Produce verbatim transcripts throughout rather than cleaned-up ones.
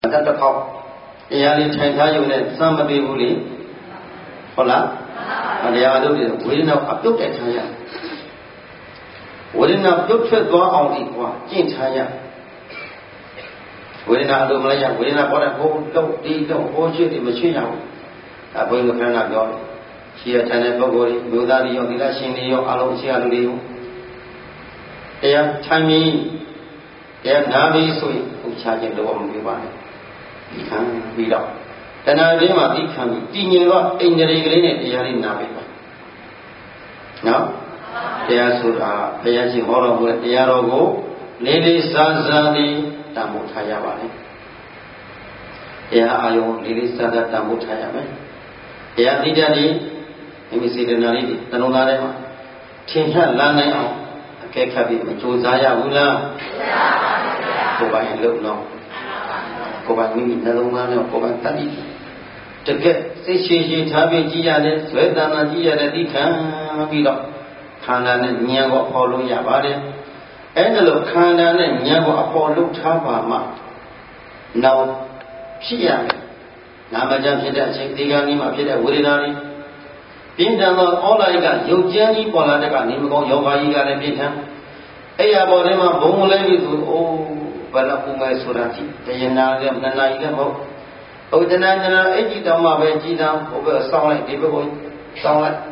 That the cop. Yali China unit, somebody who live. Hola? And they are doing within a book at China. Within a book to go on equal, in China. Within a Malaya, within a bottle, go, they don't hold you the machine out. I bring the pen of God. She attended Bogori, Budari, or Milashini, or Alosia Leo. They are Chinese. They are Navi, so who charging the woman you buy. He can beat up. Then I remember he can be in the regulated they are in Navi. No? They are so, they are the horror, they are go, Lady Sazadi, Tamutayabani. They are Ayo, Lady Sada Tamutayame. They are Lidani, let me see the Naridi, Tanunarema. Tinha Lana, Kekabi, Josiah Wula, Koba and Look no. Koba Mimi, Naloma, Koba Tadi. To get Sishi, Tabi, Gia, Svedana, Gia, the Dika, Villa, Kana, Niago, Apollo, Yabade, Angelo, Kana, Niago, Apollo, Taba, now, Shia, Namajan, Digani, Mapida, Wurinari. Being done all I got, Eugeni, Polaka, Nimo, Yoga, and Bita. Aya Bodema, Bomule, oh, Balapuma Surati, the Yanagam, Nanagam. Oh, the Nana, eighty Dama, Vegina, over a song like Diboy, song like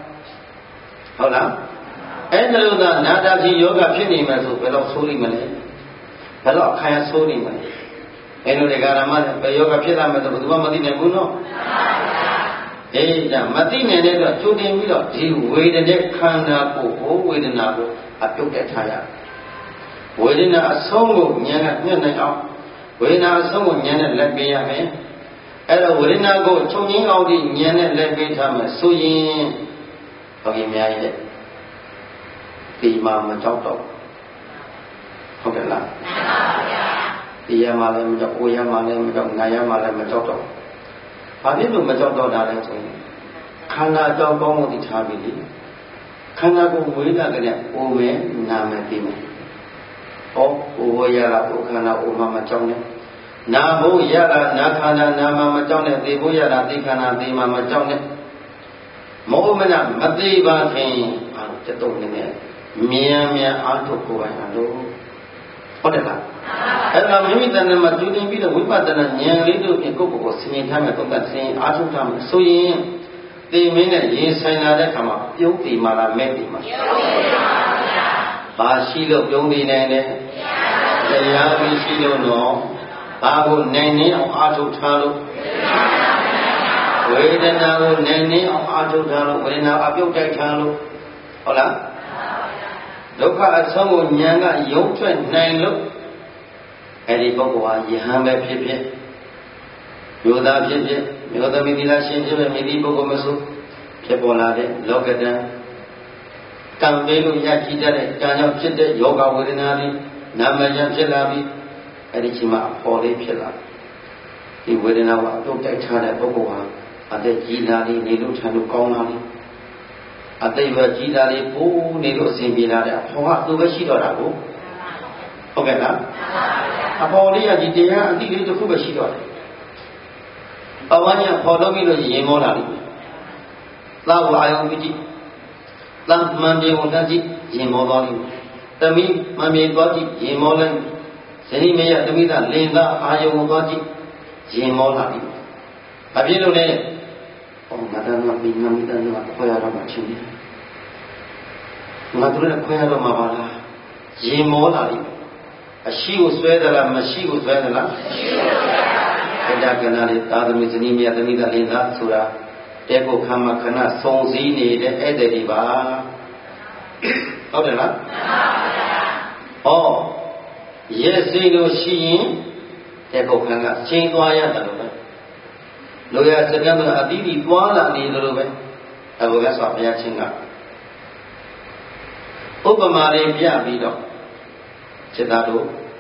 Hola. And the Nadaji Yoga Pinima, Velo Suliman, Velo Kaya Suliman. And the Garamada, Yoga Pinama, the Madina Buno. Eh, the Madina never told him, you wait a neck, Kana, oh, wait an apple, I took that tire. Waiting a song, Yana, Yana, waiting a song, Yana, let me have it. Ela wurina go chongin audi nyane lebe tama suyin hoki myaye ti ma ma chok toဟုတ်ကဲ့လားti ya ma le ma chok o ya ma le ma chok na ya ma le ma chok toဘာဖြစ်လို့မကြောက်တော့တာလဲဆိုရင်ခန္ဓာကြောက်ကောင်းမှုသိထားပြီလေခန္ဓာကိုဝေးတာကလည်းအိုမယ်နာမယ်သိမယ်ဟောအိုရတာအိုခန္ဓာအိုမှမကြောက်နဲ့နာဖို့ရတာနာခန္ဓာနာမမကြောက်နဲ့သိဖို့ရတာသိခန္ဓာသိမှမကြောက်နဲ့မောမနမသိပါခင်အာတတုံနေနဲ့မြန်မြန်အားထုတ်ကိုယ်ပိုင်အားလို့ဟုတ်တယ်လားအဲ့ဒါမိမိတဏ္ဍမှာတူတင်ပြီးတော့ဝိပဿနာဉာဏ်လေးတို့ဖြင့်ကိုယ့်ကိုယ်ကိုဆင်ញင်ထားမယ်သုံးသပ်ဆင်အားထုတ်ထားမယ်ဆိုရင်သိမင်းနဲ့ရင်ဆိုင်လာတဲ့အခါမှာပြုံးတည်မှာလားမဲ့တည်မှာပြုံးတည်ပါဗျာဘာရှိလို့ပြုံးတည်နိုင်လဲတရားမရှိလို့တော့ဘာကိုနိုင်နေအောင်အားထုတ်ထားလို့ဝေဒနာကိုနိုင်နေအောင်အားထုတ်ထားလို့ဝေဒနာအပြုတ်တိုက်ထားလို့ဟုတ်လားဒုက္ခအဆုံးကိုဉာဏ်ကယုံထွက်နိုင်လို့အဲ့ဒီပုဂ္ဂိုလ်ဟာယဟန်ပဲဖြစ်ဖြစ်ယောသားဖြစ်ဖြစ်ယောသမီသီလရှင်ဖြစ်ဖြစ်မိဒီပုဂ္ဂိုလ်မဆိုဖြစ်ပေါ်လာတဲ့လောကတံကံပေးလို့ရကြည်တတ်တဲ့ကံကြောင့်ဖြစ်တဲ့ယောဂဝေဒနာတွေနာမယံဖြစ်လာပြီးအဲ့ဒီချိန်မှာအပေါ်လေးဖြစ်လာဒီဝေဒနာကအတုတ်တိုက်ထားတဲ့ပုဂ္ဂိုလ်ဟာအသက်ကြီးလာပြီးနေလို့ထန်လို့ကောင်းလာပြီးအသိပဲကြီးလာလေးပိုးနေလို့အစဉ်ပြေလာတဲ့အဖေါ်ကသူပဲရှိတော့တာကိုဟုတ်ကဲ့လားအဖေါ်လေးကဒီတရားအတိလေးတစ်ခုပဲရှိတော့တယ်အဝညာဖော်လို့ပြီးလို့ရင်မောလာလိမ့်မယ်သာဝအာယုံကြည့်သံမှန်ပြေဝန်တကြည့်ရင်မောသွားလိမ့်မယ်သမီးမှန်ပြေသွားကြည့်ရင်မောလိုက်ဇနီးမရသမီးသားလင်သားအာယုံသွားကြည့်ရင်မောလာလိမ့်မယ်ဘာဖြစ်လို့လဲ哦，那咱那比那比咱那快要那么轻的，那都是快要那么巴拉，一毛那里，啊，西湖摔的啦，没西湖摔的啦，人家跟那里打的没是你面的你的领导出来，这个看嘛看那松西你的爱的地吧，好的啦，哦，也是一个吸引，这个看看新多样的了。लोग ऐसे कहते हैं अतीति द्वारा नहीं लोग हैं अब वो ऐसा अपने चिंगा उपमारे बिया भी लो चितारो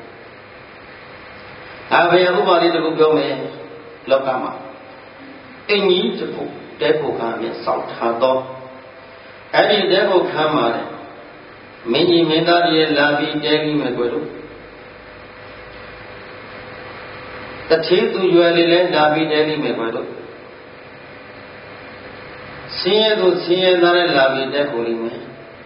अब ये उपमारे तो क्यों में लोका मा इन्हीं चुप देखो कहाँ साउथा तो ऐसी देखो कहाँ मारे मिनी मेदारी लाभी डेगी में कोई တထေးသူရွယ်လေးလဲလာပြီးတဲလိမယ်ကွယ်တို့ဆင်းရဲသူဆင်းရဲသားနဲ့လာပြီးတဲကိုလိမယ်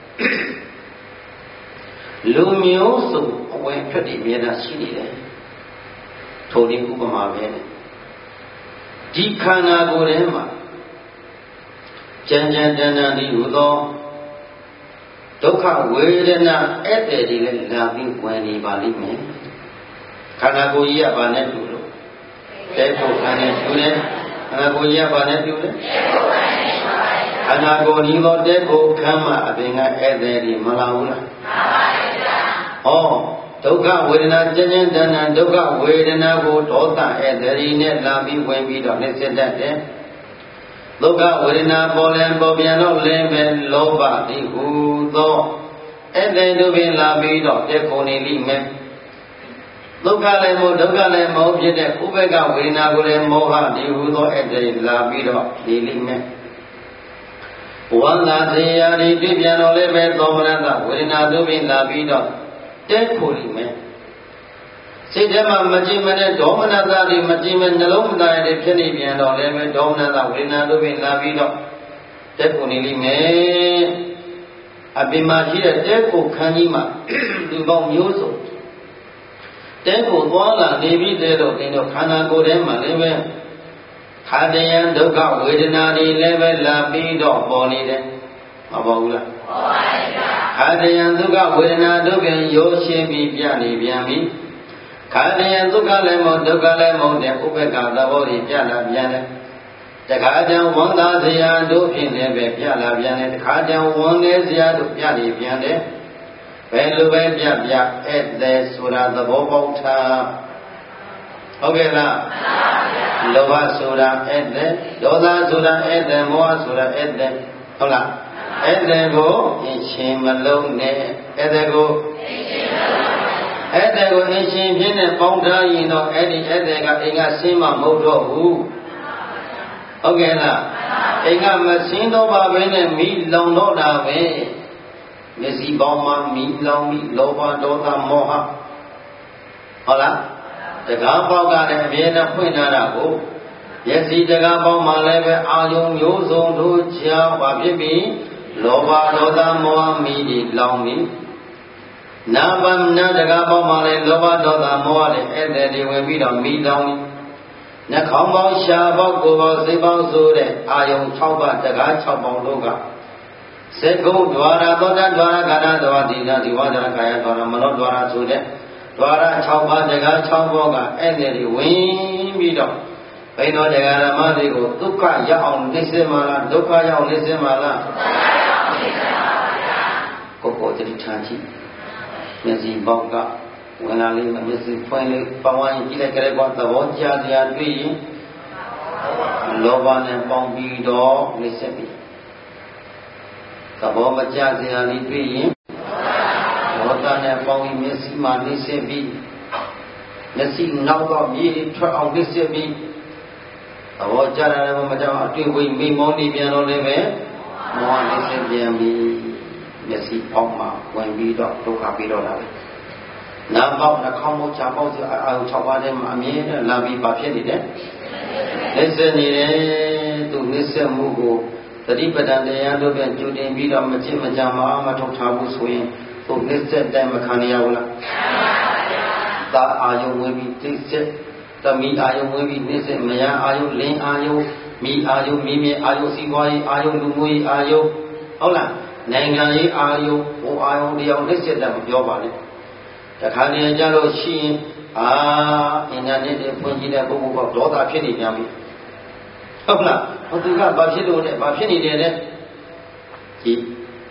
လူမျိုးစုံအဝင်ဖြစ်ပြီးမြဲတာရှိနေတယ်ထိုနည်းဥပမာပဲဒီခန္ဓာကိုယ်ထဲမှာကြံကြံတန်တန်ဒီဟူသောဒုက္ခဝေဒနာဧည့်သည်တွေလည်းလာပြီးဝင်နေပါလိမ့်မယ်ခန္ဓာကိုယ်ကြီးကဘာနဲ့တူလို့တဲဖို့ခန္ဓာတူတယ်ခန္ဓာကိုယ်ကြီးကဘာနဲ့တူလဲခန္ဓာကိုယ်ဒီတော့တဲဖို့ခမ်းမှာအပြင်ကဧည့်သည်တွေမလာဘူးလားမှန်ပါဗျာဟောဒုက္ခဝေဒနာကြံကြံတန်တန်ဒုက္ခဝေဒနာကိုဒေါသဧည့်သည်တွေနဲ့လာပြီးဝင်ပြီးတော့နှိစ္စတတ်တယ်ဒုက္ခဝေဒနာပေါ်လင်ပေါ်ပြန်တော့လည်းပဲလောဘဒီဟုသောအဲ့ဒီတို့ပင်လာပြီးတော့တက်ကုန်နေလိမ့်မယ်ဒုက္ခလည်းမို့ဒုက္ခလည်းမဟုတ်ဖြစ်တဲ့ဥပေက္ခဝေဒနာကိုလည်းမောဟဒီဟုသောအဲ့ဒီလာပြီးတော့နေလိမ့်မယ်ဝန္တာသေယာဒီတွေ့ပြန်တော့လည်းပဲသောမနတဝေဒနာတို့ပင်လာပြီးတော့တက်ကုန်လိမ့်မယ်စိတ်ထဲမှာမကြည်မနဲ့ဒေါမနတာတွေမကြည်မနှလုံးမသားရတဲ့ဖြစ်နေပြန်တော့လည်းပဲဒေါမနတာဝေဒနာတို့ပင်လာပြီးတော့တက်ကုန်နေလိမ့်မယ်အပြင်မှာရှိတဲ့တက်ကိုခန်းကြီးမှာလူပေါင်းမျိုးစုံတက်ကိုသွားလာနေပြီးတဲ့တော့ဒီတော့ခန္ဓာကိုယ်ထဲမှာလည်းပဲခန္ဓာယံဒုက္ခဝေဒနာတွေလည်းပဲလာပြီးတော့ပေါ်နေတယ်မပေါ်ဘူးလားပေါ်ပါဗျာခန္ဓာယံဒုက္ခဝေဒနာတို့ပင်ရိုးရှင်းပြီးပြနေပြန်ပြီခန္ဓာယံဒုက္ခလည်းမဟုတ်ဒုက္ခလည်းမဟုတ်တဲ့ဥပ္ပက္ခသဘောတွေပြလာပြန်တယ်တခါတည်းဝန်သာစရာတို့ဖြင့်လည်းပဲပြလာပြန်တယ်တခါတည်းဝန်နေစရာတို့ပြနေပြန်တယ်ဘယ်လိုပဲပြပြဧည့်သည်ဆိုတာသဘောပေါက်ထားဟုတ်ကဲ့လားလောဘဆိုတာဧည့်သည်ဒေါသဆိုတာဧည့်သည်မောဟဆိုတာဧည့်သည်ဟုတ်လားဧည့်သည်ကိုအင်းရှင်မလုံးနဲ့ဧည့်သည်ကိုအင်းရှင်မလုံးအဲ့ဒါကိုအရှင်ပြင်းနဲ့ပေါင်းထားရင်တော့အဲ့ဒီအဲ့ဒါကအိမ်ကဆင်းမမဟုတ်တော့ဘူးဟုတ်ကဲ့လားအိမ်ကမဆင်းတော့ပါဘဲနဲ့မိလောင်တော့တာပဲမျက်စိပေါင်းမှမိလောင်ပြီးလောဘဒေါသမောဟဟုတ်လားတကားပေါက်ကလည်းအမြဲတမ်းဖွင့်ထားတာကိုမျက်စိတကားပေါက်မှလည်းပဲအာယုံမျိုးစုံတို့ကြောင့်ဘာဖြစ်ပြီးလောဘဒေါသမောဟမိဒီလောင်ပြီးနာပမနာတကားပေါင်းမှလည်းလောဘဒေါသမောဟတွေအဲ့တဲ့တွေဝင်ပြီးတော့မိလောင်နှာခေါင်းပေါင်းရှားပေါက်ကိုယ်ပေါင်းစိတ်ပေါင်းဆိုတဲ့အာယုံ၆ပါးတကား၆ပေါင်းတို့ကစေကုဒွါရသောတဒွါရကာရဒွါတိနာဒီဝါဒရကာယဒွါရမနောဒွါရဆိုတဲ့ဒွါရ၆ပါးတကား၆ပေါင်းကအဲ့တဲ့တွေဝင်ပြီးတော့ဘိနောတရားဓမ္မတွေကိုဒုက္ခရောက်အောင်နှိစ္စမလားဒုက္ခရောက်နှိစ္စမလားဒုက္ခရောက်နှိစ္စပါဗျာကိုယ်ကိုယ်တတိထားကြည့်မျက်စိပေါက်ကဝင်လာလေးမျက်စိဖွင့်လေးပေါင်းဝိုင်းကြည့်လိုက်ကြတဲ့ဘောသဘောကျစရာတွေ့ရင်လောဘနဲ့ပေါင်းပြီးတော့နှိစ္စပြီသဘောမကျစရာလေးတွေ့ရင်ဒေါသနဲ့ပေါင်းပြီးမျက်စိမှာနှိစ္စပြီမျက်စိနောက်ကမြေထွက်အောင်နှိစ္စပြီသဘောကျတယ်လည်းမကြောက်အတွေ့ဝိမိမောနေပြန်တော့လည်းပဲမောဟနှိစ္စပြန်ပြီမျက်စိပေါက်မှာဝင်ပြီးတော့ဒုက္ခပြီးတော့လာတယ်။နာပေါက်နှာခေါင်းပေါက်ချာပေါက်ဆိုအာရုံ၆ပါးထဲမှာအမြဲတမ်းလာပြီးပါဖြစ်နေတယ်။လက်စနေတယ်သူလက်စမှုကိုသတိပဋ္ဌာန်တရားတို့ပြန်ကြိုတင်ပြီးတော့မချစ်မကြမအားမထုတ်ထားဘူးဆိုရင်သူလက်စတိုင်းမခံရဘူးလား။ခံပါပါဗျာ။သာအာယုံဝင်ပြီးသိစက်သမီးအာယုံဝင်ပြီးလက်စမယအာယုံလင်းအာယုံမိအာယုံမိမြေအာယုံစီပွားရေးအာယုံလူမှုရေးအာယုံဟုတ်လားနိုင်ငံရေးအာယုံဟိုအာယုံတရားလက်စတဲ့မပြောပါနဲ့တခါတည်းကြလို့ရှိရင်အာအင်တာနက်တွေဖွင့်ကြည့်တဲ့ပုဂ္ဂိုလ်ကဒေါသဖြစ်နေကြပြီဟုတ်လားဟိုသူကဘာဖြစ်လို့လဲဘာဖြစ်နေတယ်လဲကြည့်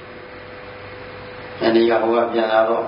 အနေကဟိုကပြန်လာတော့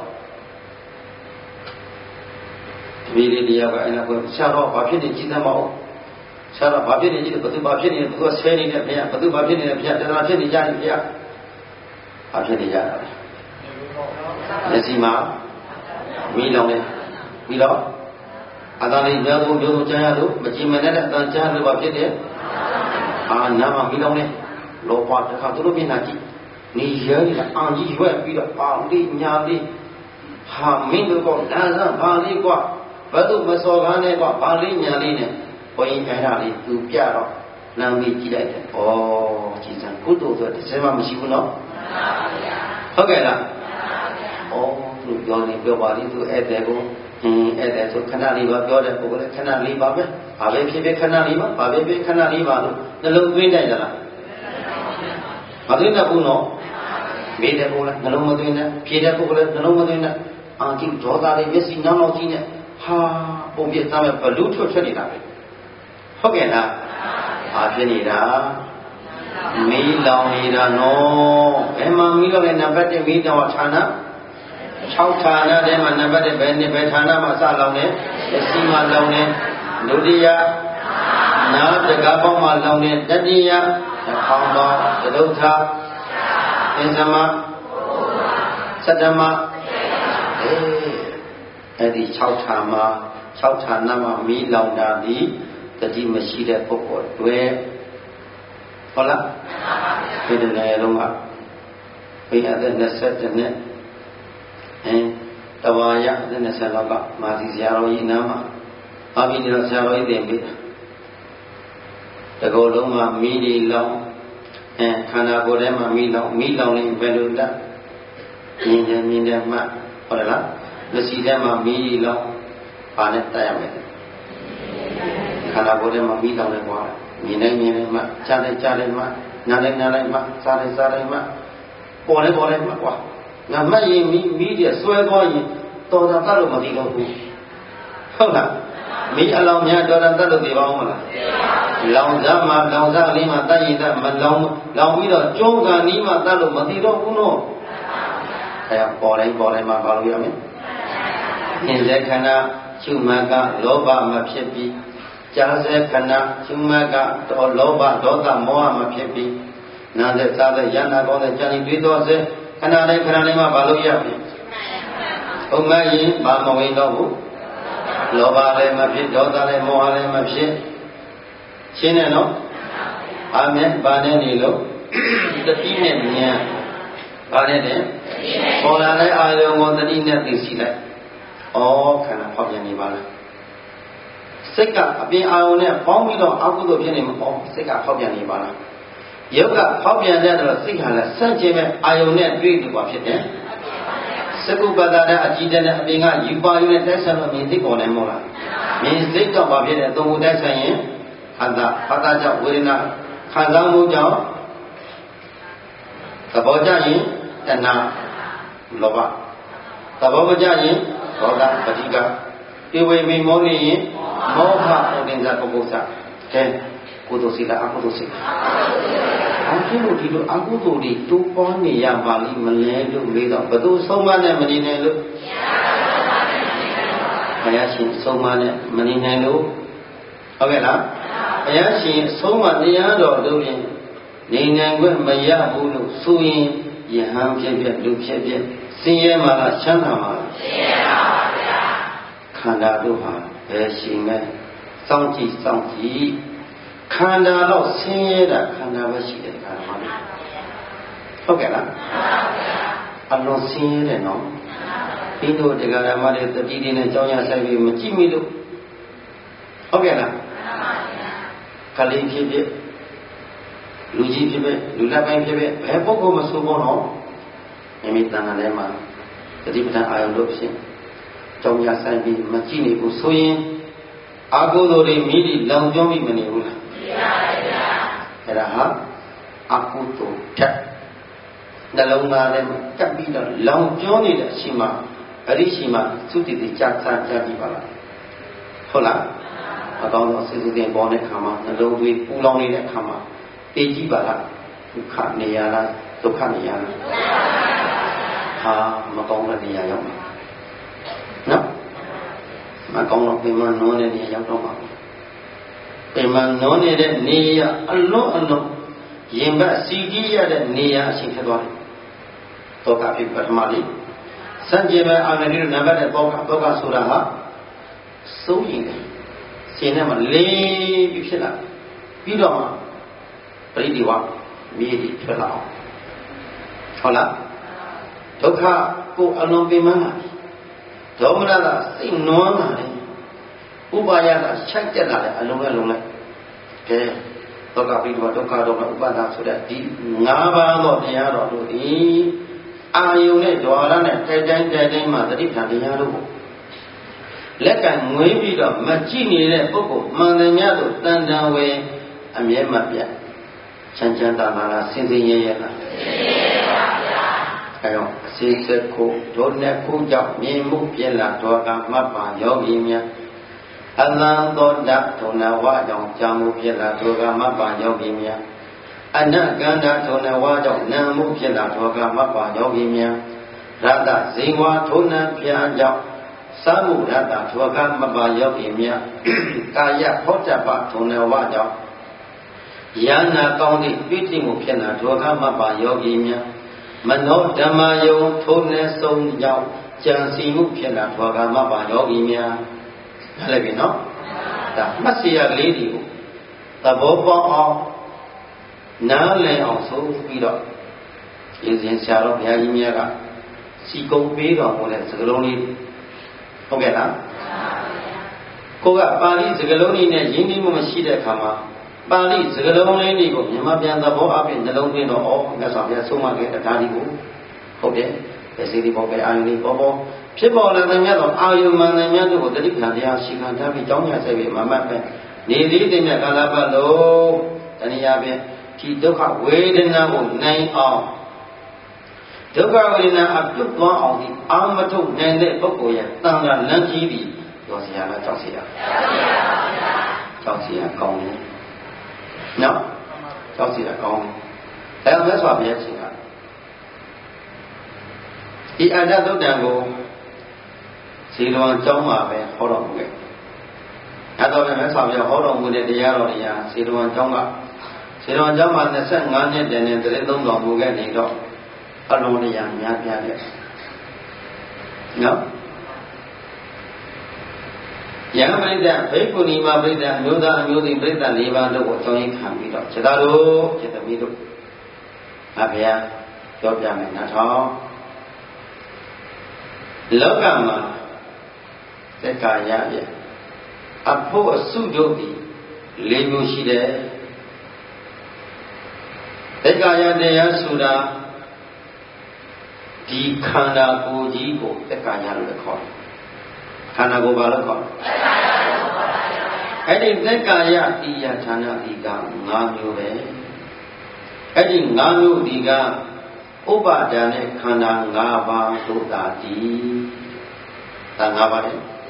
ဒီလေးတရားကအဲ့ဒါကိုဆရာတော်ဘာဖြစ်နေကြည့်သမောဆရာတော်ဘာဖြစ်နေကြည့်ဘသူဘာဖြစ်နေဘသူကဆဲနေတဲ့ဘုရားဘသူဘာဖြစ်နေတဲ့ဘုရားတရားဖြစ်နေကြတယ်ဘုရားဘာဖြစ်နေကြတာလဲမျက်စိမှာမီးလောင်နေပြီးတော့အသာလေးများသောမျိုးစုံကြားရလို့မကြည်မနဲ့တဲ့အတန်ကြားလို့ဘာဖြစ်တယ်အာနာမမီးလောင်နေလောဘတစ်ခါသူတို့မျက်နှာကြည့်နေရဲရအာကြီးရွက်ပြီးတော့ပါလေးညာလေးဟာမင်းတို့ကလမ်းစမ်းပါလေးကွာဘသူမစော်ကားနဲ့ကဘာလေးညာလေးနဲ့ဘုန်းကြီးအဲ့ဒါလေးသူပြတော့လမ်းပြီးကြည့်လိုက်တယ်။ဩကြည်စံကုသိုလ်ဆိုတစ်စက်မှမရှိဘူးနော်။ဟုတ်ကဲ့လား။ဩသူပြောနေပြောပါလိမ့်သူအဲ့တဲ့ကိုအင်းအဲ့တဲ့ဆိုခဏလေးပါပြောတဲ့ပုဂ္ဂိုလ်လည်းခဏလေးပါပဲ။ဘာပဲဖြစ်ဖြစ်ခဏလေးပါဘာပဲဖြစ်ခဏလေးပါလို့နှလုံးသွင်းနိုင်ကြလား။မသွင်းတတ်ဘူးနော်။မေးတဲ့ပုဂ္ဂိုလ်လည်းနှလုံးမသွင်းနဲ့ဖြေတဲ့ပုဂ္ဂိုလ်လည်းနှလုံးမသွင်းနဲ့အာတိဒေါသလေးမျက်စိနှောင်းနှောင်းကြီးနဲ့ဟာပုံပြသားမဲ့ဘလူးထွက်ထွက်နေတာပဲဟုတ်ကဲ့လားဘာဖြစ်နေတာမီးလောင်နေတာနော်ဘယ်မှာမီးလောင်လဲနံပါတ်1မီးတောင်ဌာန၆ဌာနထဲမှာနံပါတ်1ဘယ်နှစ်ဘယ်ဌာနမှာစလောင်လဲအစီမှာလောင်တယ်ဒုတိယနာတကားပေါင်းမှာလောင်တယ်တတိယခေါင်းပေါင်းသဒုဋ္ဌပင်စမသတ္တမအဲ့ဒီ၆ဌာမှာ၆ဌာနမှာမီးလောင်တာဒီတတိမရှိတဲ့ပုဂ္ဂိုလ်တွေဟုတ်လားဒီတည်းလုံးကဘိအသက်၂၁နှစ်အဲတဝါရအသက်၂၀လောက်ကမာသီဆရာတော်ကြီးနားမှာအာဘိနေတော်ဆရာတော်ကြီးတင်ပြီးတကောလုံးမှာမီးတွေလောင်အဲခန္ဓာကိုယ်ထဲမှာမီးလောင်မီးလောင်နေဘယ်လိုလဲမြင်တယ်မြင်တယ်မှဟုတ်လားမျက်စိထဲမှာမီးလောင်ပါနဲ့တက်ရမယ်ခန္ဓာကိုယ်ထဲမှာမီးလောင်နေကွာမြင်တိုင်းမြင်တိုင်းမှကြားတိုင်းကြားတိုင်းမှနားတိုင်းနားတိုင်းမှစားတိုင်းစားတိုင်းမှပေါ်တိုင်းပေါ်တိုင်းမှကွာငါမှတ်ရင်မီးမီးတွေဆွဲသွားရင်တော်တာတတ်လို့မသိတော့ဘူးဟုတ်လားမီးအလောင်များတော်တာတတ်လို့သိပါဦးမလားလောင်စားမှာလောင်စားလေးမှာတတ်ရင်တတ်မလောင်လောင်ပြီးတော့ကျုံးကန်နီးမှတတ်လို့မသိတော့ဘူးနော်အဲပေါ်တိုင်းပေါ်တိုင်းမှဘာလို့ရမလဲဉာဏ်စေခဏရှုမှတ်ကလောဘမဖြစ်ပြီးကြားစေခဏရှုမှတ်ကတော့လောဘဒေါသမောဟမဖြစ်ပြီးနာတဲ့စားတဲ့ယန္နာကောင်းတဲ့ကြံတွေးတော်စေခဏတိုင်းခဏတိုင်းမှာဘာလို့ရမလဲဥမ္မယင်ဘာမဝင်တော့ဘူးလောဘလည်းမဖြစ်ဒေါသလည်းမောဟလည်းမဖြစ်ရှင်းတယ်နော်အာမင်ဘာနဲ့နေလို့တတိနဲ့ဉာဏ်ဘာနဲ့လဲပေါ်လာတဲ့အာယုံကိုတတိနဲ့သိစီလိုက်ဩခန္ဓာဖောက်ပြန်နေပါလားစိတ်ကအပြင်အာယုံနဲ့ပေါင်းပြီးတော့အကုသိုလ်ဖြစ်နေမှာဩစိတ်ကဖောက်ပြန်နေပါလားယုတ်ကဖောက်ပြန်တဲ့တော့စိတ်ဟာလည်းစန့်ကျင်မဲ့အာယုံနဲ့တွေ့တူပါဖြစ်တယ်စကုပ္ပတာတဲ့အကြည့်တဲ့အပြင်ကယူပါယူနဲ့တိုက်ဆိုင်လို့မြင်သိပေါ်နိုင်မို့လားမြင်စိတ်တော့ဘာဖြစ်လဲသုံးခုတိုက်ဆိုင်ရင်ခန္ဓာဖတ်တာကြောင့်ဝေဒနာခံစားမှုကြောင့်သဘောကျရင်တဏှာလောဘသဘောမကျရင်ဒေါသပဋိကဧဝေမိမောနေရင်မောဟဥဒ္ဒင်္ဇပုဂ္ဂုစကဲကုသိုလ်စိတ်လားအကုသိုလ်စိတ်အဲ့ဒီလိုဒီလိုအကုသိုလ်တွေတိုးပွားနေရပါလိမ့်မလဲလို့မေးတော့ဘယ်သူဆုံးမနဲ့မနေနိုင်လို့ဘုရားရှင်ဆုံးမနဲ့မနေနိုင်လို့ဟုတ်ကဲ့လားဘုရားရှင်ဆုံးမတရားတော်တို့ဖြင့်နေနိုင်ခွင့်မရဘူးလို့ဆိုရင်ယဟန်ဖြစ်ဖြစ်လူဖြစ်ဖြစ်ဆင်းရဲမှာလားချမ်းသာမှာလားဆင်းရဲပါပါဗျာခန္ဓာတို့ဟာဘယ်ရှင်မဲ့စောင့်ကြည့်စောင့်ကြည့်ခန္ဓာတော့ဆင်းရဲတာခန္ဓာပဲရှိတယ်ခန္ဓာမှာဟုတ်ကဲ့လားအလုံးဆင်းရဲတယ်နော်ဒီတို့တရားဓမ္မတွေတတိတွေနဲ့ကြောင်းရဆိုင်ပြီးမကြည့်မိလို့ဟုတ်ကဲ့လားခလေးဖြစ်ဖြစ်လူကြီးဖြစ်ဖြစ်လူလက်ပိုင်းဖြစ်ဖြစ်ဘယ်ပုဂ္ဂိုလ်မဆိုဘောနော်မိမိတဏ္ဍာထဲမှာတတိပဌာန်အာယုတို့ဖြင့်ကြောင်းရဆိုင်ပြီးမကြည့်နေဘူးဆိုရင်အာဟုသောတွေမိတိလောင်ကျွမ်းပြီးမနေဘူးလားမှန်ပါဗျာအဲ့ဒါဟာအာဟုသောဓာတ်နှလုံးသားထဲမှာတက်ပြီးတော့လောင်ကျွမ်းနေတဲ့အချိန်မှာအဲ့ဒီအချိန်မှာသုတိတိကြာကြာကြာပြီးပါလားဟုတ်လားအကောင်းဆုံးစေစုတင်ပေါ်တဲ့ခါမှာနှလုံးသွေးပူလောင်နေတဲ့ခါမှာအေးကြည့်ပါလားဒုက္ခနေရလားဒုက္ခနေရလားဟာမကောင်းတဲ့နေရာရောက်မှာနော်မကောင်းတော့ပြင်မနွမ်းတဲ့နေရာရောက်တော့မှာပြင်မနွမ်းနေတဲ့နေရာအလုံးအလုံးရင်ဘတ်စီကြီးရတဲ့နေရာအချိန်ဖြစ်သွားတယ်ဒုက္ခဖြစ်ပထမလေးစံကြေမဲ့အာဏာတိနံပါတ်တဲ့ဒုက္ခဒုက္ခဆိုတာဟာစိုးရင်တယ်ရှင်ထဲမှာလေးပြီးဖြစ်လာပြီးတော့မှပရိဒီဝမြေကြီးထွက်လာအောင်ဟုတ်လားဒုက္ခကိုအလုံးပင်မလာဒေါမနတာစိတ်နွမ်းလာတယ်ဥပါယကခြိုက်တက်လာတယ်အလုံးနဲ့လုံးလိုက်ကဲဒုက္ခပိဋကဒုက္ခဒုက္ခဥပါဒဆိုတဲ့ဒီ၅ပါးသောတရားတော်တို့ဒီအာယုန်နဲ့ဓဝရနဲ့တိုက်တိုင်းတိုက်တိုင်းမှာတတိပဌာန်တရားတို့ကိုလက်ကငွေးပြီးတော့မကြည့်နေတဲ့ပုဂ္ဂိုလ်မှန်တယ်များတို့တန်တန်ဝဲအမြဲမပြတ်ချမ်းချမ်းသာသာလားစင်စင်ရဲရဲလားစင်စင်ရဲပါဗျာအဲတော့အစေစက်ကိုဒုနဲ့ခုကြောင့်မြင်မှုပြက်လာဒေါကမှတ်ပါယောဂီများအလံသောတဒုနဝကြောင့်ကြာမှုပြက်လာဒေါကမှတ်ပါယောဂီများအနကန္တဒုနဝကြောင့်နာမှုပြက်လာဒေါကမှတ်ပါယောဂီများရတဇေဝထုံနံဖျားကြောင့်သာမှုရတ္တထောကမပါယောဂီများကာယဟောတ္တပထုံနဝကြောင့်ယန္နာကောင်းသည့်ပြည့်စုံမှုဖြစ်လာထောကမပါယောဂီများမနောဓမ္မယုံထုံနေဆုံးကြောင့်ကြံစီမှုဖြစ်လာထောကမပါယောဂီများနားလည်ပြီနော်ဒါမှတ်စီရကလေးတွေကိုသဘောပေါက်အောင်နားလည်အောင်ဆိုပြီးတော့ရင်းစင်ဆရာတော်ဘုရားကြီးများကစီကုံပေးတော်မူတဲ့စကားလုံးလေးဟုတ်ကဲ့လားကိုကပါဠိစကားလုံးလေးနဲ့ရင်းနှီးမှုမရှိတဲ့အခါမှာပါဠိစကားလုံးလေးတွေကိုမြန်မာပြန်သဘောအပြင်နှလုံးသွင်းတော့ဩမြတ်စွာဘုရားဆုံးမခဲ့တဲ့ဒါဒီကိုဟုတ်တယ်ပဲစီဒီဘောပဲအာယုန်လေးပေါ်ပေါ်ဖြစ်ပေါ်လာတဲ့မြတ်သောအာယုန်မှန်တဲ့မြတ်တို့ကိုတတိပဌာန်တရားရှိခံထားပြီးကြောင်းရဆက်ပြီးမမတ်ပဲနေသေးတဲ့မြတ်ကာလပတ်လုံးတဏှာဖြင့်ဒီဒုက္ခဝေဒနာကိုနိုင်အောင်ဒုက္ခဝေဒနာအပြုတ်သွားအောင်ဒီအာမထုတ်နိုင်တဲ့ပုဂ္ဂိုလ်ရဲ့တန်ခါလမ်းကြီးပြီးတော်စရာလားကြောက်စရာကြောက်စရာကောင်းတယ်နော်ကြောက်စရာကောင်းတယ်ဒါကြောင့်မြတ်စွာဘုရားရှင်ကဒီအတ္တသုတ်တံကိုဇေတဝန်ကျောင်းမှာပဲဟောတော်မူခဲ့အဲတော့မြတ်စွာဘုရားဟောတော်မူတဲ့တရားတော်တရားဇေတဝန်ကျောင်းကဇေတဝန်ကျောင်းမှာ၂၅နှစ်တည်းနဲ့တရေသုံးတော်မူခဲ့နေတော့အလုံးတရားများပြားတဲ့နော်ယံပရိသတ်ဘိက္ခုနီမပရိသတ်အမျိုးသားအမျိုးသမီးပရိသတ်၄ပါးတို့ကိုအကြောင်းရင်းခံပြီးတော့ခြေသားတို့ခြေသမီးတို့အဖေရပြောပြမယ်နားထောင်လောကမှာသက်ကာယရဲ့အဖို့အစုတို့ဒီ၄မျိုးရှိတယ်သက်ကာယတရားဆိုတာဒီခန္ဓာကိုယ်ကြီးကိုသက်ကာယလို့ခေါ်တယ်ခန္ဓာကိုယ်ဘာလို့ခေါ်လဲအဲ့ဒီသက်ကာယတိယဌာနဒီက၅မျိုးပဲအဲ့ဒီ၅မျိုးဒီကဥပါဒာနဲ့ခန္ဓာ၅ပါးတို့သာတည်ဒါ၅ပါးလေ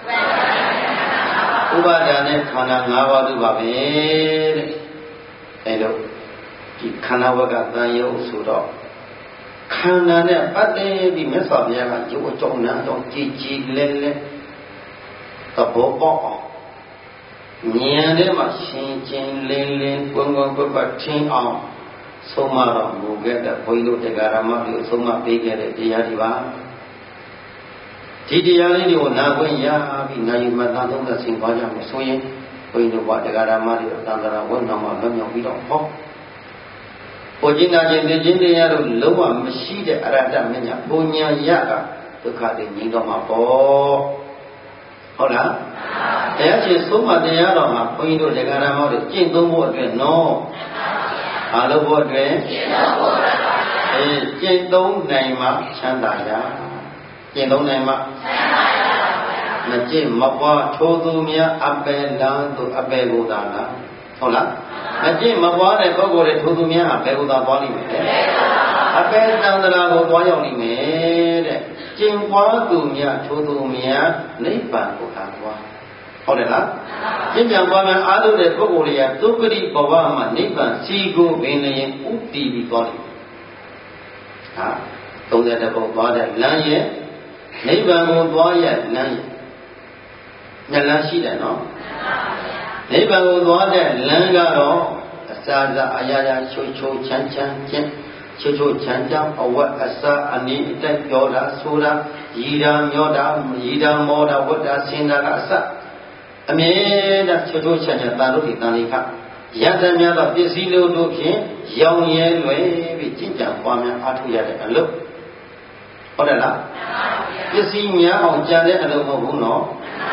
ဥပါဒာနဲ့ခန္ဓာ၅ပါးတို့ပါပဲတဲ့အဲ့တော့ဒီခန္ဓာဝကတန်ရုပ်ဆိုတော့ခန္ဓာနဲ့ပတ်သက်ပြီးမြတ်စွာဘုရားကရုပ်အကြောင်းနာတော့ကြည်ကြည်လဲလဲသဘောပေါက်အောင်ဉာဏ်ထဲမှာရှင်းချင်းလင်းလင်းကွန်းကွန်းပတ်ပတ်ထင်းအောင်ဆုံးမတော်မူခဲ့တဲ့ဘုန်းကြီးတို့တရားဓမ္မတွေဆုံးမပေးခဲ့တဲ့တရားတွေပါဒီတရားလေးတွေကိုနာခွင့်ရပြီးနာယူမှတ်သားသုံးသပ်ဆင်ပွားကြမယ်ဆိုရင်ဘုန်းကြီးတို့ကတရားဓမ္မတွေအတန်တရာဝတ်နာမှာလွတ်မြောက်ပြီးတော့ဟောကိုကျင်နာခြင်းသိခြင်းတရားတို့လုံးဝမရှိတဲ့အရဟတမညာပုံညာရကဒုက္ခတွေငြိမ်းတော့မှာပေါ့ဟုတ်လားတရားချင်းဆုံးမတရားတော်မှာဘုန်းကြီးတို့တရားဓမ္မတွေကျင့်သုံးဖို့အတွက်နော်အားလုံးဖို့အတွက်ကျင့်သုံးဖို့အဲကျင့်သုံးနိုင်မှချမ်းသာရကျင့်သုံးနိုင်မှချမ်းသာရပါဗျာမကျင့်မပွားထိုသူများအပယ်လန်းသူအပယ်ကိုသာလားဟုတ်လားမကျင့်မပွားတဲ့ပုဂ္ဂိုလ်တွေထိုသူများအပယ်ကိုသာပွားလိမ့်မယ်အပယ်တန်တရာကိုပွားရောက်လိမ့်မယ်တဲ့ကျင့်ပွားသူများထိုသူများနိဗ္ဗာန်ကိုသာပွားဟုတ်တယ်လားကျင့်ကြံပွားများအားထုတ်တဲ့ပုဂ္ဂိုလ်တွေကသုခတိဘဝမှာနိဗ္ဗာန်စီကိုပင်လျင်ဥတည်ပြီးသွားတယ်ဟာသုံးတဲ့ဘုံသွားတဲ့လမ်းရဲ့နိဗ္ဗာန်ကိုသွားရလမ်းရဲ့မျက်လမ်းရှိတယ်နော်နိဗ္ဗာန်ကိုသွားတဲ့လမ်းကတော့အစာစာအရာရာချိုးချိုးချမ်းချမ်းချင်းချိုးချိုးချမ်းချမ်းအဝတ်အစာအနည်းအတက်ပြောတာဆိုတာရည်တာမျောတာရည်တာမောတာဝတ်တာဆင်းတာကအစအမြဲတမ်းချိုးချိုးချမ်းချမ်းတာလို့ဒီတန်လေးခရတ္တများသောပစ္စည်းလို့တို့ဖြင့်ရောင်ရဲလွယ်ပြီးကျင့်ကြံပွားများအားထုတ်ရတဲ့အလုပ်ဟုတ်တယ်လားပစ္စည်းများအောင်ကြံတဲ့အလုပ်မဟုတ်ဘူးနော်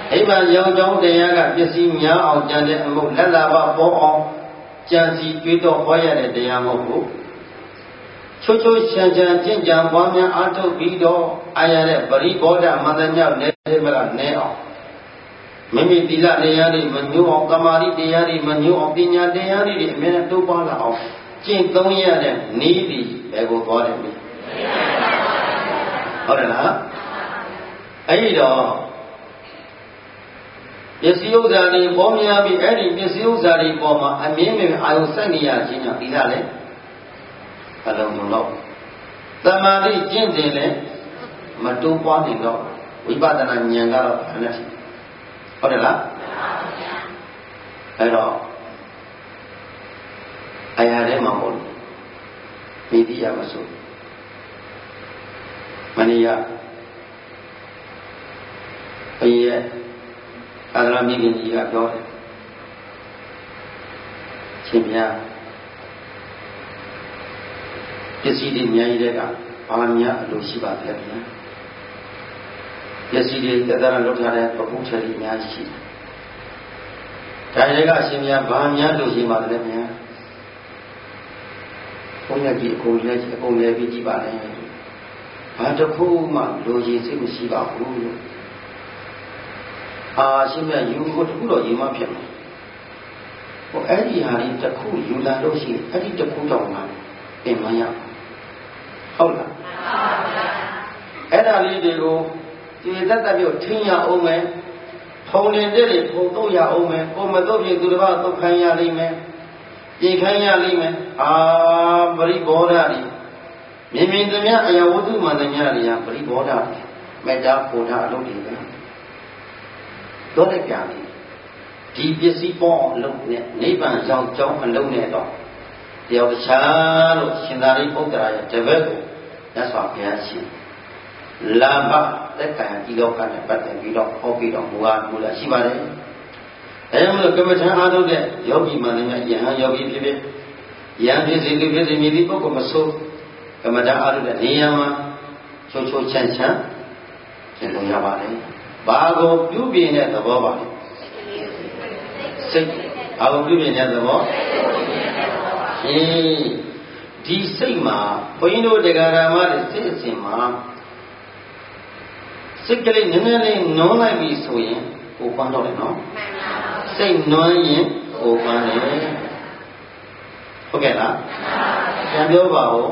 အိမ်မှာရောင်ကြောင်းတရားကပစ္စည်းများအောင်ကြံတဲ့အမှုလက်လာပါပေါ်အောင်ကြံစီတွေးတော့ဟောရတဲ့တရားမဟုတ်ဘူးချိုးချိုးချမ်းချမ်းကျင့်ကြံပွားများအားထုတ်ပြီးတော့အာရတဲ့ပရိဘောဓမန္တမြောက်နေတဲ့ဘက်ကနဲအောင်မိမိသီလတရားတွေမညှို့အောင်သမာဓိတရားတွေမညှို့အောင်ပညာတရားတွေအမြဲတမ်းတိုးပွားလာအောင်ကျင့်သုံးရတဲ့နည်းဒီဘယ်ကိုသွားတယ်လဲဟုတ်တယ်လားအဲ့ဒီတော့ပစ္စည်းဥစ္စာတွေပေါ်များပြီးအဲ့ဒီပစ္စည်းဥစ္စာတွေပေါ်မှာအမြင်နဲ့အာယုစိုက်နေရခြင်းကြောင့်ဒီလားလေအလုံးစုံတော့သမာဓိကျင့်တယ်လေမတိုးပွားနိုင်တော့ဝိပဿနာဉာဏ်ကတော့ခဏရှိဟုတ်တယ်လားအဲ့တော့အရာထဲမှာဟုတ်မိတိယမဆိုမနိယဘုရားအာရမိခင်ကြီးကပြောတယ်ရှင်ဗျာပစ္စည်းတွေအများကြီးတဲ့ကဘာများအလိုရှိပါသလဲဗျာပစ္စည်းတွေတသရလောက်ထားတဲ့ပပုထရီအများကြီးရှိတယ်ဒါတွေကရှင်ဗျာဘာများလိုရှိပါသလဲဗျာဘုန်းကြီးအကုန်လည်းအကုန်လည်းပြီးကြည့်ပါလေဘာတစ်ခုမှလိုချင်စိတ်မရှိပါဘူးလို့အာရှင်မြတ်ယူကိုတခုတော့ယူမှဖြစ်မယ်ဟိုအဲ့ဒီဟာလေးတစ်ခုယူလာလို့ရှိရင်အဲ့ဒီတစ်ခုတော့မှပြင်မရဟုတ်လားအဲ့ဒါလေးတွေကိုဒီတတ်တပြုတ်ထင်းရအောင်မယ်ဖုံနေတဲ့တွေဖုံတော့ရအောင်မယ်ကိုမတော့ပြင်သူတစ်ပါးတော့ခိုင်းရလိမ့်မယ်ပြင်ခိုင်းရလိမ့်မယ်အာပရိဘောဓတွေမြင်မြင်သမျှအယဝတ္ထုမှန်သမျှတွေကပရိဘောဓတွေမေတ္တာပို့တာအလုပ်တွေပဲတော့လည်းပြန်ပြီဒီပစ္စည်းပေါ်အောင်လုပ်နဲ့နိဗ္ဗာန်ရောက်ကြောင်းအလုံးနဲ့တော့တယောက်တခြားလို့ရှင်သာရိပုတ္တရာရဲ့တပည့်ကိုမြတ်စွာဘုရားရှင်လာဘသက္ကံဒီလောကနဲ့ပတ်သက်ပြီးတော့ဟောပြီးတော့မူအားမူလာရှိပါတယ်အဲဒါမျိုးကမ္မထံအားထုတ်တဲ့ယောဂီမှန်တယ်များယဟန်ယောဂီဖြစ်ဖြစ်ယဟန်ဖြစ်စီလူဖြစ်စီမြည်သည့်ပုဂ္ဂိုလ်မဆိုးကမ္မထံအားထုတ်တဲ့နေရာမှာချိုးချိုးချမ်းချမ်းကျင့်လို့ရပါတယ်ဘာကိုပြုပြင်တဲ့သဘောပါလဲစိတ်ဘာကိုပြုပြင်တဲ့သဘောဟင်းဒီစိတ်မှာဘုန်းကြီးတို့တရားဓမ္မတွေစိတ်အစဉ်မှာစိတ်ကလေးနည်းနည်းလေးနွမ်းလိုက်ပြီဆိုရင်ဟိုပန်းတော့တယ်နော်စိတ်နွမ်းရင်ဟိုပန်းတယ်ဟုတ်ကဲ့လားပြန်ပြောပါဦး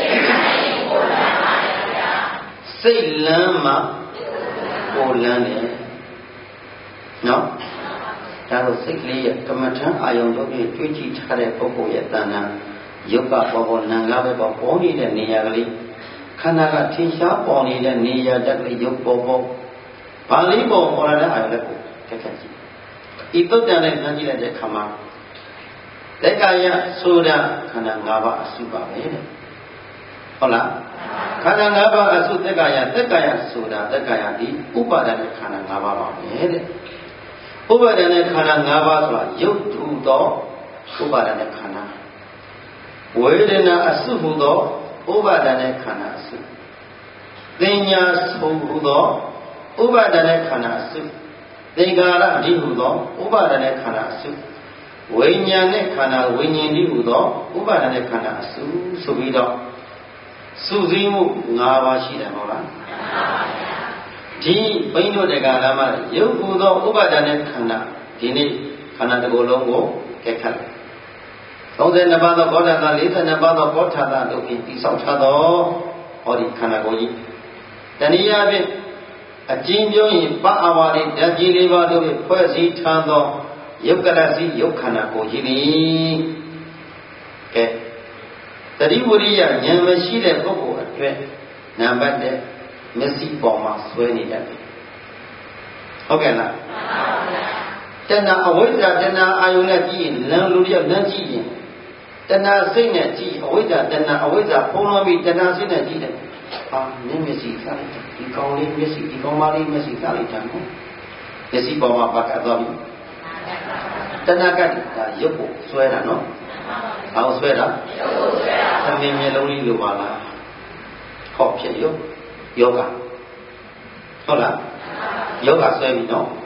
စိတ်လမ်းမှာကိုလန်းတယ်နော်ဒါလို့စိတ်ကလေးရဲ့ကမ္မထံအာယုံတို့ကိုကြွေးကြည့်ထားတဲ့ပုဂ္ဂိုလ်ရဲ့တဏ္ဍာယုတ်ကပေါ်ပေါ်နံကားပဲပေါ်ပေါ်နေတဲ့နေရာကလေးခန္ဓာကထင်ရှားပေါ်နေတဲ့နေရာတက်ကလေးယုတ်ပေါ်ပေါ်ဘာလေးပေါ်ပေါ်လာတဲ့အာယုံလည်းကိုတက်ခတ်ကြည့်ဤတုတ်တန်နဲ့နှမ်းကြည့်လိုက်တဲ့ခါမှာလက်ကာယဆိုတာခန္ဓာ၅ပါးအစုပါပဲတဲ့ဟုတ်လားခန္ဓာ၅ပါးအစုသက်ကာယသက်ကာယဆိုတာသက်ကာယဒီဥပါဒณะခန္ဓာ၅ပါးပါပဲတဲ့ဥပါဒณะခန္ဓာ၅ပါးဆိုတာယုတ်ထုသောဥပါဒณะခန္ဓာဝေဒနာအစုဟူသောဥပါဒณะခန္ဓာအစုသင်ညာဆိုဟူသောဥပါဒณะခန္ဓာအစုသင်္ကာရဒီဟူသောဥပါဒณะခန္ဓာအစုဝိညာဉ်နဲ့ခန္ဓာဝိညာဉ်ဒီဟူသောဥပါဒณะခန္ဓာအစုဆိုပြီးတော့စုစည်းမှု၅ပါးရှိတယ်မဟုတ်လားဒီဘိန်းတို့တရားဓမ္မရုပ်ဟူသောဥပါဒณะခန္ဓာဒီနေ့ခန္ဓာတစ်ခုလုံးကိုကဲခတ်သုံးဆယ်နှစ်ပါးသောဘောဓတာလေးဆယ်နှစ်ပါးသောဘောဓတာတို့ဖြင့်တိဆောက်ထားသောဟောဒီခန္ဓာကိုယ်ကြီးတဏှာဖြင့်အကျဉ်းပြောရင်ပအဝါရိဓာတ်ကြီးလေးပါးတို့ဖြင့်ဖွဲ့စည်းထားသောယုတ်ကလစီယုတ်ခန္ဓာကိုယ်ကြီးသည်ကဲတတိဝရိယဉာဏ်မရှိတဲ့ပုဂ္ဂိုလ်အတွက်နံပါတ်တစ်မျက်စိပေါ်မှာဆွဲနေတတ်တယ်ဟုတ်ကဲ့လားတဏှာအဝိဇ္ဇာတဏှာအာယုန်နဲ့ကြည့်ရင်လမ်းလူတယောက်လမ်းကြည့်ရင်တဏှာစိတ်နဲ့ကြည့်အဝိဇ္ဇာတဏှာအဝိဇ္ဇာဖုံးလွှမ်းပြီးတဏှာစိတ်နဲ့ကြည့်တယ်အာနင်းမျက်စိကလိုက်ဒီကောင်းလေးမျက်စိဒီကောင်းမလေးမျက်စိကလိုက်တယ်နော်မျက်စိပေါ်မှာပတ်ကတော့ပြီတဏှာကဒါရုပ်ကိုဆွဲတာနော်ဘာကိုဆွဲတာရုပ်ကိုဆွဲတာသမင်မျိုးလုံးလေးလိုပါလားဟောဖြစ်ရုပ်ယောဂဟုတ်လားယောဂဆွဲပြီနော်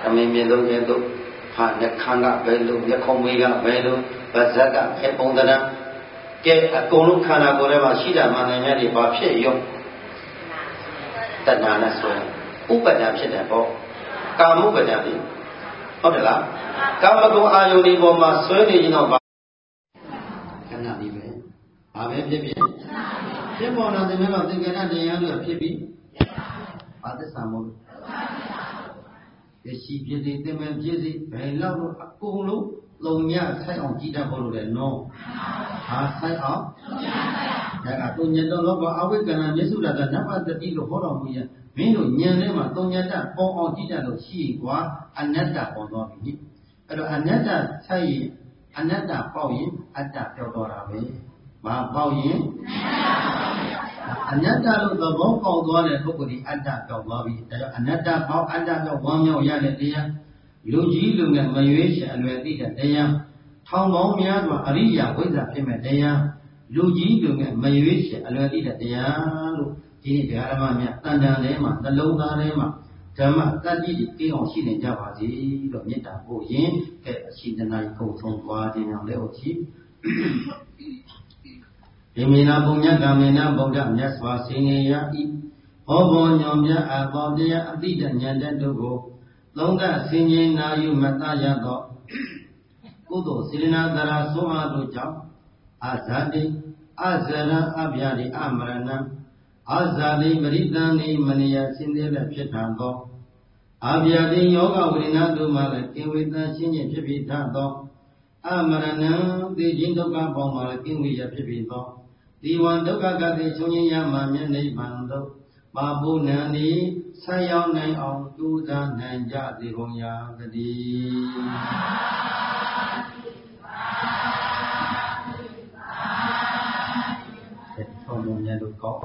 တမင်မြင်ဆုံးခြင်းတို့ဟာနှခမ်းကဘယ်လိုမျက်ခုံးမေးကဘယ်လိုဗဇက်ကဘယ်ပုံသဏ္ဍာန်ကဲအကုန်လုံးခန္ဓာကိုယ်ထဲမှာရှိတာမှန်တယ်များဒီဘာဖြစ်ရုံတဏှာနဲ့ဆိုရင်ဥပဒံဖြစ်တယ်ပေါ့ကာမုပဒံပြီဟုတ်တယ်လားကာမဂုဏ်အာယုန်ဒီပေါ်မှာဆွဲနေရင်တော့ခဏလေးပဲဘာပဲဖြစ်ဖြစ်ဖြစ်ပေါ်လာတဲ့တော့သင်္ကေတတရားလို့ဖြစ်ပြီးဘာသစ္စာမို့လို့ရရှိဖြစ်စေသင်္မေဖြစ်စေဘယ်လောက်လို့အကုန်လုံးလုံညဆိုင်အောင်ကြည်တတ်ဖို့လို့လည်းနော်ဟာဆိုင်အောင်ဒါကတုံညတော်လောကအဝိက္ကဏမျက်စုရတာနပတတိလို့ဟောတော်မူရဲ့မင်းတို့ဉာဏ်ထဲမှာတုံညတပေါ်အောင်ကြည်တတ်လို့ရှိကွာအနတ္တပေါ်သွားပြီအဲ့တော့အနတ္တဆိုင်ရင်အနတ္တပေါက်ရင်အတ္တပြောက်သွားတာပဲဘာပေါက်ရင်အနတ္တလို့သဘောပေါက်သွားတဲ့ပုဂ္ဂိုလ်ဒီအတ္တပြောက်သွားပြီဒါကြောင့်အနတ္တပေါက်အတ္တပြောက်ဝမ်းမြောက်ရတဲ့တရားလူကြီးလူငယ်မရွေးချယ်အလွယ်သိတဲ့တရားထောင်ပေါင်းများစွာအရိယာဝိဇ္ဇာဖြစ်မဲ့တရားလူကြီးလူငယ်မရွေးချယ်အလွယ်သိတဲ့တရားလို့ဒီနေ့ဓမ္မများတန်တန်ထဲမှာနှလုံးသားထဲမှာဓမ္မတတိတိကင်းအောင်ရှိနေကြပါစေလို့မေတ္တာပို့ရင်ကဲအရှိတနာကိုဆုံးသွားခြင်းကြောင့်လည်းဟုတ်ရှိဒီမေနာပုညကမေနာဗုဒ္ဓမြတ်စွာဆင်ញရာဤဟောဘောညောမြတ်အဘောတရားအတိတဉာဏ်တတုကိုသုံးသဆင်ញင်နာယူမတရသောကုသိုလ်စေနာတရာဆုံးအားတို့ကြောင့်အာဇာတိအဇရံအဗျာတိအမရဏံအာဇာတိပရိသန္တိမနိယစင်သေးလည်းဖြစ်ထံသောအဗျာတိယောဂဝိနာတို့မှလည်းကိဝေတရှင်းခြင်းဖြစ်ပြီးထသောအမရဏံသိခြင်းဒုက္ခပေါင်းမှလည်းကိဝေယဖြစ်ပြီးသောဒီဝံဒုက္ခကတိချုပ်ခြင်းရမှမြတ်နိဗ္ဗာန်သို့ပါပုဏ္ဏံဤဆက်ရောက်နိုင်အောင်ကြိုးစားနိုင်ကြစေကုန်ရာတည်း